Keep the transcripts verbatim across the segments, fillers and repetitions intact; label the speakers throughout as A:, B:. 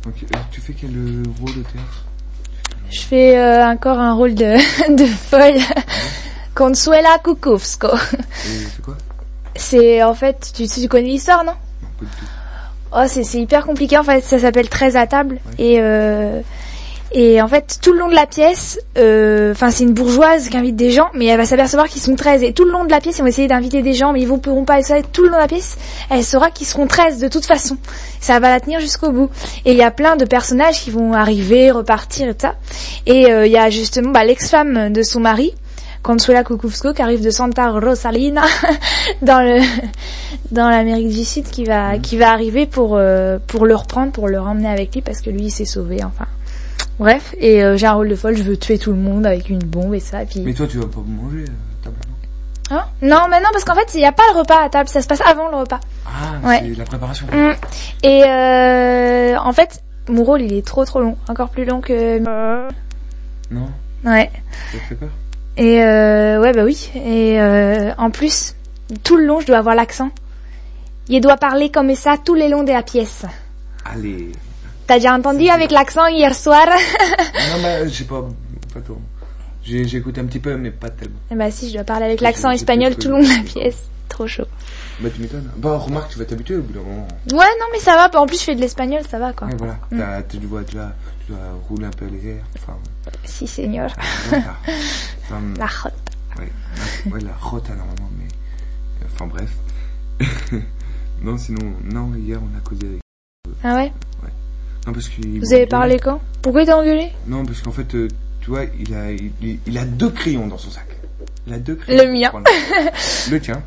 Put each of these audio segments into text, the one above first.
A: Donc, tu fais quel rôle de théâtre?
B: Je fais euh, encore un rôle de, de folle. Consuela Kukowsko.
A: Et c'est quoi?
B: C'est, en fait, tu, tu connais l'histoire, non?
A: Non, pas du tout.
B: Oh, c'est, c'est hyper compliqué, en fait, ça s'appelle treize à table. Ouais. Et, euh, et en fait, tout le long de la pièce, euh, enfin, c'est une bourgeoise qui invite des gens, mais elle va s'apercevoir qu'ils sont treize. Et tout le long de la pièce, ils vont essayer d'inviter des gens, mais ils ne pourront pas. Et ça, tout le long de la pièce, elle saura qu'ils seront treize de toute façon. Ça va la tenir jusqu'au bout. Et il y a plein de personnages qui vont arriver, repartir et tout ça. Et il euh, y a justement bah, l'ex-femme de son mari, Consuela Kukowsko, qui arrive de Santa Rosalina dans le dans l'Amérique du Sud, qui va mmh. qui va arriver pour euh, pour le reprendre, pour le ramener avec lui parce que lui il s'est sauvé. Enfin, bref. Et euh, j'ai un rôle de folle. Je veux tuer tout le monde avec une bombe et ça. Et puis.
A: Mais toi, tu vas pas manger à table, non?
B: Hein? Non, mais non, parce qu'en fait, il y a pas le repas à table. Ça se passe avant le repas.
A: Ah,
B: ouais.
A: C'est la préparation.
B: Mmh. Et euh, en fait, mon rôle il est trop trop long, encore plus long que.
A: Non.
B: Ouais.
A: Ça te fait peur?
B: Et euh, ouais bah oui. Et euh, en plus, tout le long, je dois avoir l'accent. Il doit parler comme ça tout le long de la pièce.
A: Allez.
B: T'as déjà entendu avec l'accent hier soir?
A: Non, bah j'ai pas, pas tout. J'ai, j'ai écouté un petit peu, mais pas tellement.
B: Eh bah si, je dois parler avec l'accent espagnol tout le long de la pièce. Trop chaud.
A: Bah tu m'étonnes. Bah remarque, tu vas t'habituer au bout d'un moment.
B: Ouais, non mais ça va. En plus, je fais de l'espagnol, ça va quoi.
A: Ouais, voilà.
B: Mm.
A: T'as, tu dois, tu dois, tu dois rouler un peu les airs. Enfin.
B: Si, señor.
A: Voilà. Enfin,
B: la rota.
A: Ouais, ouais, la rota normalement, mais. Enfin bref. Non, sinon, non, hier on a causé avec.
B: Ah ouais?
A: Ouais. Non, parce que.
B: Vous avez parlé quand? Pourquoi il t'a engueulé?
A: Non, parce qu'en fait, euh, tu vois, il a, il, il a deux crayons dans son sac. Il a deux crayons.
B: Le mien.
A: Le tien.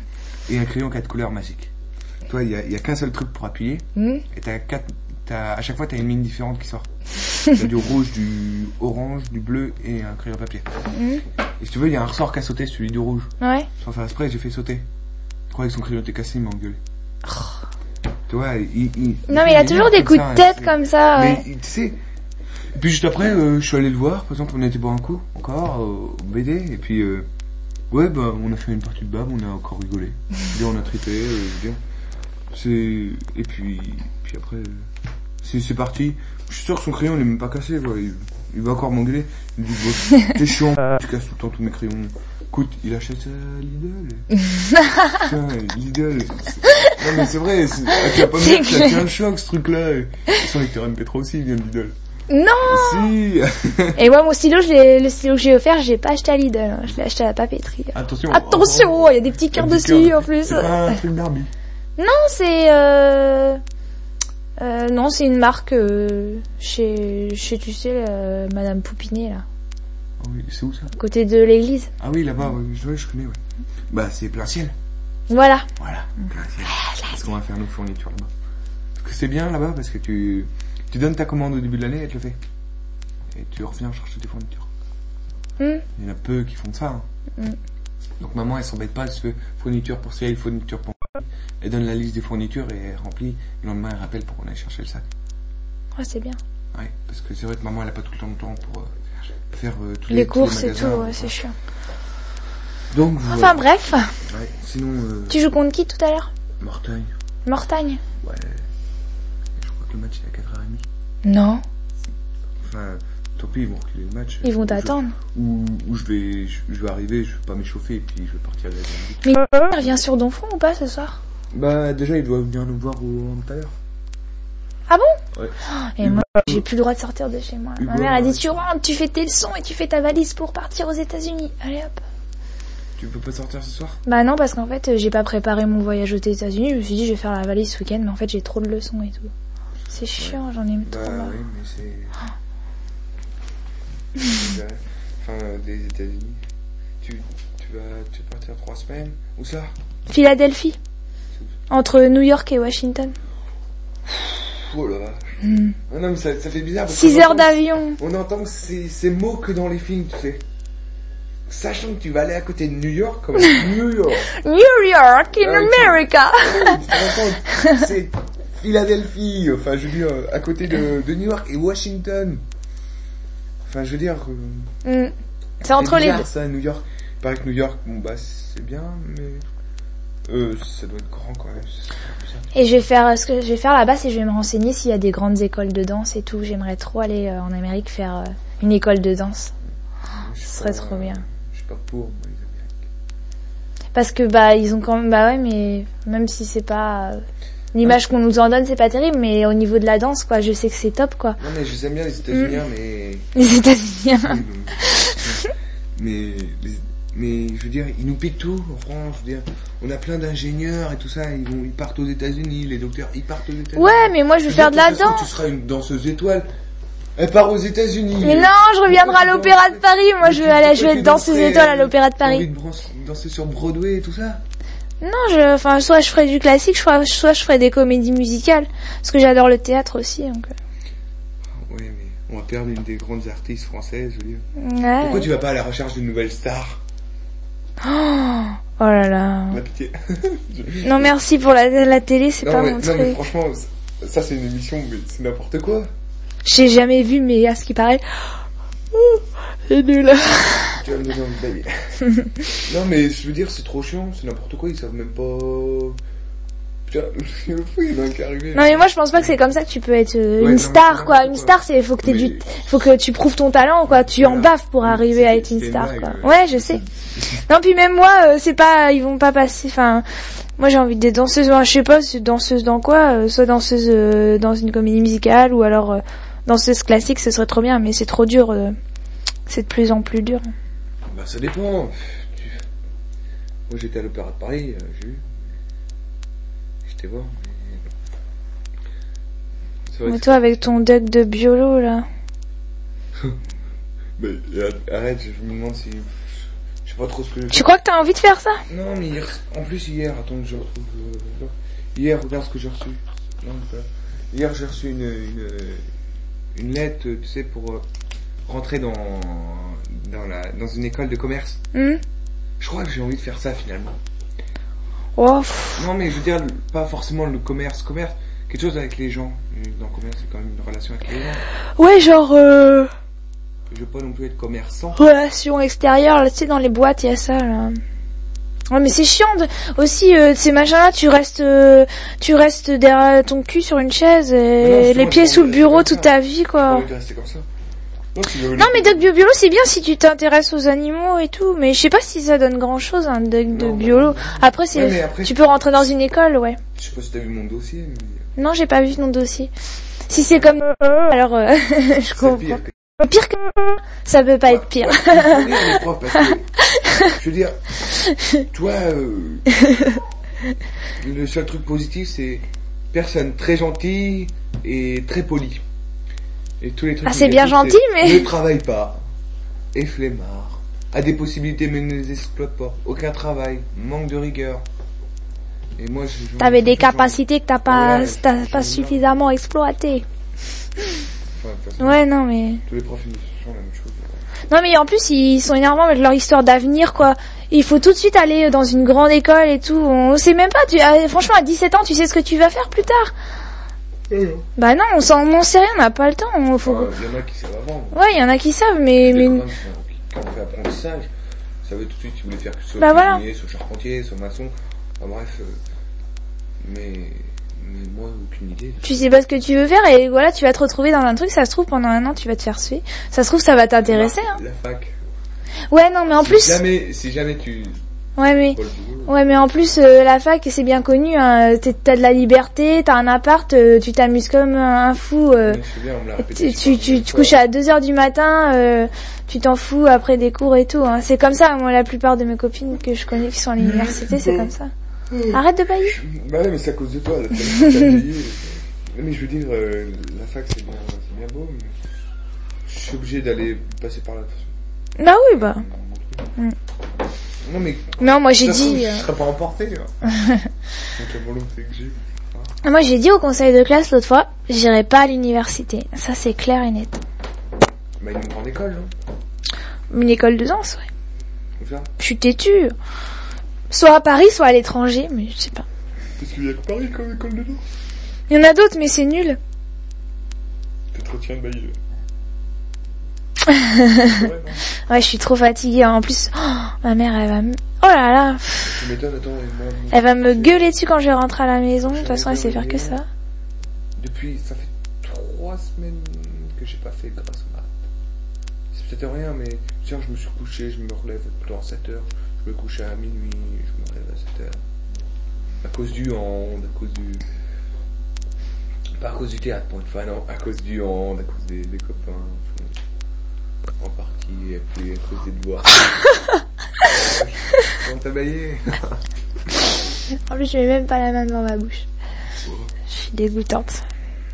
A: Et un crayon quatre couleurs magique. Toi, il y a, il y a qu'un seul truc pour appuyer. Mm. Et t'as quatre, t'as, à chaque fois, t'as une mine différente qui sort. T'as du rouge, du orange, du bleu et un crayon papier. Mm. Et si tu veux, il y a un ressort qui a sauté, celui du rouge.
B: Ouais.
A: Sans faire exprès, j'ai fait sauter. Je croyais que son crayon était cassé, il m'a engueulé. Oh. Tu vois, il, il,
B: non, mais il a toujours des coups de tête comme ça, ouais.
A: Mais, tu sais, et puis juste après, euh, je suis allé le voir, par exemple, on était boire un coup, encore, euh, au B D, et puis, euh, ouais, bah, on a fait une partie de bab, on a encore rigolé. Bien, on a tripé, euh, bien. C'est, et puis, puis après, euh, c'est, c'est parti. Je suis sûr que son crayon, il est même pas cassé, quoi. Il, il va encore m'engueuler. Il dit, bon, t'es chiant, tu casses tout le temps tous mes crayons. Écoute, il achète à Lidl. Tiens, Lidl. Non, mais c'est vrai, c'est, ah, tu vas pas me dire que ça tient le choc, ce truc-là. Son lecteur M P trois aussi, il vient de Lidl.
B: Non!
A: Si!
B: Et moi, mon stylo, je l'ai, le stylo que j'ai offert, j'ai pas acheté à Lidl, hein. Je l'ai acheté à la papeterie.
A: Attention!
B: Attention! Il y a des petits cœurs dessus, cœur. En plus.
A: C'est pas un truc Barbie.
B: Non, c'est, euh, euh, non, c'est une marque, euh, chez, chez, tu sais, euh, Madame Poupinet, là.
A: Ah oui, c'est où ça?
B: À côté de l'église.
A: Ah oui, là-bas, oui, je, je connais, ouais. Bah, c'est plein ciel.
B: Voilà.
A: Voilà, plein ciel. Parce qu'on va faire nos fournitures là-bas. Parce que c'est bien là-bas, parce que tu, tu donnes ta commande au début de l'année, elle te le fait. Et tu reviens chercher tes fournitures. Mm. Il y en a peu qui font ça. Hein. Mm. Donc maman, elle s'embête pas, elle se fait fourniture pour ciel, fourniture pour... Elle donne la liste des fournitures et elle remplit. Le lendemain, elle rappelle pour qu'on aille chercher le sac.
B: Ouais, c'est bien.
A: Ouais, parce que c'est vrai que maman, elle a pas tout le temps de temps pour... Euh, faire euh, tous les,
B: les courses
A: tous les
B: et tout, ouais, c'est chiant.
A: Donc,
B: enfin
A: voilà.
B: bref.
A: Ouais, sinon. Euh...
B: Tu joues contre qui tout à l'heure?
A: Mortagne.
B: Mortagne.
A: Ouais. Je crois que le match est à quatre heures trente.
B: Non.
A: Enfin, tant pis, ils vont reculer le match.
B: Ils vont t'attendre.
A: Ou où je vais, je, je vais arriver, je vais pas m'échauffer et puis je vais partir à la deuxième.
B: Mais il revient sur Donfront ou pas ce soir?
A: Bah déjà, il doit venir nous voir au tout à l'heure.
B: Ah bon?
A: Ouais.
B: Et moi, j'ai plus le droit de sortir de chez moi. Ma mère a dit, tu rentres, tu fais tes leçons et tu fais ta valise pour partir aux États-Unis. Allez hop.
A: Tu peux pas sortir ce soir?
B: Bah non, parce qu'en fait, j'ai pas préparé mon voyage aux États-Unis. Je me suis dit, je vais faire la valise ce week-end, mais en fait, j'ai trop de leçons et tout. C'est chiant, ouais. J'en ai
A: bah,
B: trop marre.
A: Bah oui, mais c'est... enfin, des États-Unis. Tu, tu vas, tu vas partir trois semaines? Où ça?
B: Philadelphie. Entre New York et Washington.
A: Oh la vache. Mm. Ah non, mais ça, ça fait bizarre.
B: six heures d'avion.
A: On entend que c'est, c'est mots que dans les films, tu sais. Sachant que tu vas aller à côté de New York, comme New York.
B: New York in ouais, America.
A: Tu, c'est Philadelphie, enfin je veux dire, à côté de, de New York et Washington. Enfin je veux dire... Euh, mm.
B: C'est entre
A: bizarre,
B: les deux.
A: Ça, New York. Il paraît que New York, bon bah c'est bien, mais... Euh, ça doit être grand quand même.
B: Et je vais faire, ce que je vais faire là-bas, c'est que je vais me renseigner s'il y a des grandes écoles de danse et tout. J'aimerais trop aller euh, en Amérique faire euh, une école de danse. Ce serait trop bien.
A: Je suis pas pour, moi, les Américains.
B: Parce que, bah, ils ont quand même, bah ouais, mais même si c'est pas, euh, l'image qu'on nous en donne, c'est pas terrible, mais au niveau de la danse, quoi, je sais que c'est top, quoi.
A: Non, mais je les aime bien, les États-Unis,
B: Mm.
A: mais...
B: Les États-Unis.
A: mais, les- mais, je veux dire, ils nous piquent tout, en France, je veux dire. On a plein d'ingénieurs et tout ça, ils vont, ils partent aux États-Unis, les docteurs, ils partent aux États-Unis.
B: Ouais, mais moi, je veux
A: veux
B: faire
A: dire,
B: de la
A: ça se trouve,
B: danse.
A: Tu seras une danseuse étoile. Elle part aux États-Unis.
B: Mais non, je reviendrai à l'Opéra de Paris. Moi, je veux aller, je veux être danseuse étoile à l'Opéra de
A: T'as envie
B: Paris.
A: de bran- danser sur Broadway et tout ça?
B: Non, je, enfin, soit je ferai du classique, soit, soit je ferai des comédies musicales. Parce que j'adore le théâtre aussi, donc.
A: Ouais, mais on va perdre une des grandes artistes françaises, je veux dire.
B: Ouais.
A: Pourquoi tu vas pas à la recherche d'une nouvelle star?
B: Oh, oh là là.
A: Ma pitié.
B: Non, merci pour la, la télé, c'est
A: non,
B: pas
A: mais,
B: mon
A: non, mais
B: truc.
A: franchement, ça c'est une émission, mais c'est n'importe quoi.
B: J'ai jamais vu, mais à ce qui paraît, oh, c'est nul.
A: Tu vas me donner envie d'aller. Non, mais je veux dire, c'est trop chiant, c'est n'importe quoi, ils savent même pas... Putain, il y en a un qui est arrivé.
B: Non, mais moi, je pense pas que c'est comme ça que tu peux être euh,
A: Ouais,
B: une
A: non,
B: star,
A: mais
B: quoi.
A: n'importe
B: Une
A: quoi.
B: star, c'est, faut que t'aies
A: Mais-
B: du, faut que tu prouves ton talent, quoi. Tu en
A: Voilà.
B: baffes pour arriver à
A: C'était-
B: être une
A: c'était
B: star,
A: une
B: quoi.
A: blague,
B: Ouais, je sais. Non, puis même moi, euh, c'est pas, ils vont pas passer, enfin, moi j'ai envie d'être danseuse, moi, je sais pas, c'est danseuse dans quoi, euh, soit danseuse euh, dans une comédie musicale ou alors euh, danseuse classique, ce serait trop bien, mais c'est trop dur, euh, c'est de plus en plus dur.
A: Bah ça dépend. Tu- Moi j'étais à l'Opéra de Paris, euh, j'ai vu. J'étais voir. Mais... C'est vrai
B: Mais
A: que
B: toi avec ton duck de biolo là.
A: Mais euh, arrête, je me demande si... Je sais pas trop ce que je
B: Tu crois que t'as envie de faire ça?
A: Non, mais hier... En plus, hier, attends que je retrouve... euh, là. Hier, regarde ce que j'ai reçu. Non, pas... Hier, j'ai reçu une, une, une lettre, tu sais, pour euh, rentrer dans, dans, la, dans une école de commerce.
B: Hmm
A: Je crois que j'ai envie de faire ça, finalement.
B: Oh, pff.
A: Non, mais je veux dire, pas forcément le commerce, commerce, quelque chose avec les gens. Dans le commerce, c'est quand même une relation avec les gens.
B: Ouais, genre, euh,
A: Je veux pas non plus être commerçant.
B: relation extérieure, là, tu sais, dans les boîtes, il y a ça, là. Ouais, mais c'est chiant de... aussi, euh, ces machins-là, tu restes, euh, tu restes derrière ton cul sur une chaise
A: Mais non,
B: et
A: justement,
B: les pieds
A: j'ai
B: sous le
A: envie de
B: bureau
A: rester
B: toute
A: comme ça.
B: ta vie,
A: J'ai
B: quoi.
A: envie de rester comme ça. Non, tu veux
B: Non, mais Doc Bio Biolo, c'est bien si tu t'intéresses aux animaux et tout, mais je sais pas si ça donne grand chose, un Doc de
A: Non,
B: biolo.
A: non, non.
B: Après, c'est,
A: Ouais, mais après-
B: tu peux rentrer dans une école, ouais.
A: Je sais pas si t'as vu mon dossier, mais...
B: Non, j'ai pas vu ton dossier. Si c'est comme, euh, alors, euh, je
A: C'est
B: comprends.
A: pire que...
B: Pire que, ça peut pas être pire.
A: Ouais, il faut lire les profs, parce que... Je veux dire... Toi, euh... le seul truc positif, c'est... Personne très gentille et très polie. Et tous les trucs
B: Ah, c'est bien
A: négatifs,
B: gentil,
A: c'est
B: mais-
A: ne travaille pas, est flemmard, a des possibilités mais ne les exploite pas, aucun travail, manque de rigueur. Et moi, je... je-
B: T'avais des
A: je-
B: capacités que t'as pas,
A: Ouais,
B: t'as
A: je-
B: pas
A: je-
B: suffisamment exploitées.
A: Enfin, de toute façon,
B: Ouais, non, mais...
A: tous les profs ils font la même chose.
B: Non, mais en plus, ils sont énervants avec leur histoire d'avenir, quoi. Il faut tout de suite aller dans une grande école et tout. On sait même pas, tu, ah, franchement, à dix-sept ans, tu sais ce que tu vas faire plus tard. Bah non, on s'en, on sait rien, on n'a pas le temps. On faut...
A: Enfin, il y en a qui savent avant.
B: Ouais, il y en a qui savent, mais...
A: Des
B: mais...
A: copains qui, sont- qui- qui ont fait apprentissage, savaient tout de suite qu'ils voulaient faire que soit
B: Bah voilà.
A: cuisinier, soit charpentier, soit maçon. Enfin bref, euh, mais, mais moi, aucune idée.
B: Tu sais pas ce que tu veux faire et voilà, tu vas te retrouver dans un truc, ça se trouve pendant un an tu vas te faire suer. Ça se trouve ça va t'intéresser, hein.
A: La fac.
B: Ouais, non, mais en
A: si
B: plus...
A: Jamais, si jamais tu...
B: Ouais, mais...
A: Pas le boulot.
B: Ouais, mais en plus, euh, la fac, c'est bien connu, hein. T'es- T'as de la liberté, t'as un appart, euh, tu t'amuses comme un fou. euh,
A: Mais je sais bien, on me l'a répété.
B: tu tu, tu te couches à deux heures du matin, euh, tu t'en fous après des cours et tout. Hein. C'est comme ça, moi, la plupart de mes copines que je connais qui sont à l'université, c'est comme ça. Arrête de bailler.
A: Bah ouais, mais c'est à cause de toi, là, t'as t'as vieilli. Mais je veux dire, euh, la fac c'est bien, c'est bien beau, mais je suis obligé d'aller passer par là. de toute façon.
B: Bah oui, bah.
A: Mon truc. Non mais...
B: Non, moi j'ai
A: de toute façon,
B: dit...
A: Je
B: euh,
A: serais pas emporté, là. Donc la volonté que j'ai.
B: Moi j'ai dit au conseil de classe l'autre fois, j'irai pas à l'université. Ça c'est clair et net.
A: Bah une grande école, non?
B: Une école de danse, ouais.
A: Comme ça?
B: Je suis têtue. Soit à Paris, soit à l'étranger, mais je sais pas.
A: Parce qu'il y a que Paris comme école de danse.
B: Il y en a d'autres, mais c'est nul.
A: T'entretiens de bailler.
B: Ouais, je suis trop fatiguée. En plus, oh, ma mère, elle va... m- Oh là là.
A: Tu m'étonnes, attends. Moi, moi,
B: Elle va me gueuler dessus quand je vais rentrer à la maison. De toute façon, elle sait faire que ça.
A: Depuis, ça fait trois semaines que j'ai pas fait grâce au mat. C'est peut-être rien, mais tiens, je me suis couché, je me relève dans sept heures. Je me couche à minuit, je me relève à sept heures. À cause du hand, à cause du... Pas à cause du théâtre, pour une fois, non. À cause du hand, à cause des, des copains. En partie, et puis à cause des devoirs. Comment t'as baillé?
B: En plus, je mets même pas la main devant ma bouche. Je suis dégoûtante.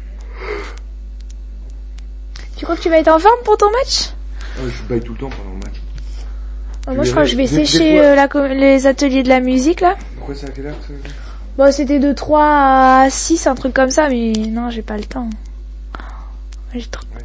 B: Tu crois que tu vas être en forme pour ton match?
A: Ah, je baille tout le temps pendant le match.
B: Oh, moi, je crois que je vais sécher euh, la, les ateliers de la musique, là.
A: Pourquoi c'est à quelle heure ça?
B: Bon, c'était de trois à six, un truc comme ça, mais non, j'ai pas le temps. J'ai trop...
A: Ouais.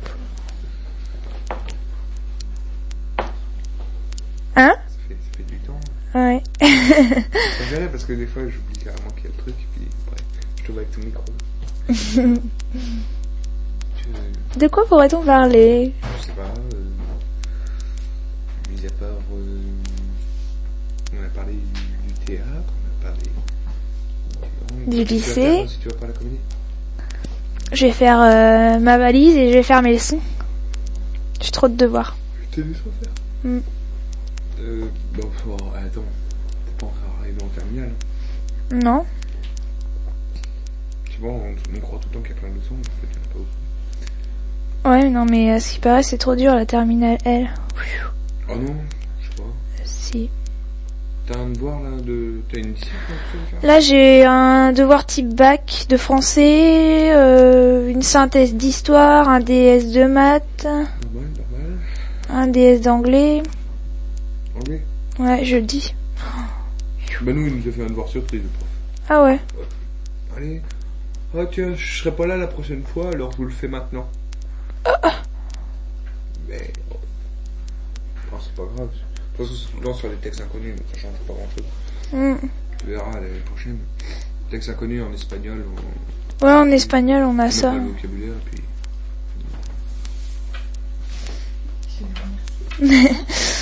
B: Hein?
A: Ça fait, ça fait du temps.
B: Ouais.
A: Ça verrait parce que des fois j'oublie carrément qu'il y a le truc et puis après je te vois avec ton micro. tu...
B: De quoi pourrait-on parler?
A: Je sais pas. Euh... Mis à part, euh... on a parlé du, du théâtre, on a parlé
B: du, du
A: du
B: lycée.
A: Si tu vas pas à la comédie.
B: Je vais faire euh, ma valise et je vais faire mes leçons. J'ai trop de devoirs.
A: T'as des leçons à faire.
B: Mm.
A: Euh, bon, oh, attends, t'es pas encore arrivé en terminale.
B: Non.
A: C'est bon, on, on croit tout le temps qu'il y a plein de leçons, mais en fait, il n'y en a pas autant.
B: Ouais, non, mais à ce qui paraît, c'est trop dur la terminale L.
A: Oh non, je sais pas.
B: Si.
A: T'as un devoir là de. T'as une discipline à faire?
B: Là, j'ai un devoir type bac de français, euh, une synthèse d'histoire, un D S de maths,
A: Normal, normal.
B: un D S d'anglais.
A: Anglais?
B: Ouais, je le dis.
A: Bah nous, il nous a fait un devoir surprise, le prof.
B: Ah ouais.
A: Allez. Ah tiens, je serai pas là la prochaine fois, alors je vous le fais maintenant.
B: Ah.
A: Mais... Oh, oh, c'est pas grave. De toute façon, c'est tout le temps sur les textes inconnus, donc ça change pas grand chose.
B: Mm.
A: Tu verras l'année prochaine. Textes inconnus en espagnol. On...
B: Ouais, en espagnol, on a
A: on
B: ça.
A: a le vocabulaire, et puis...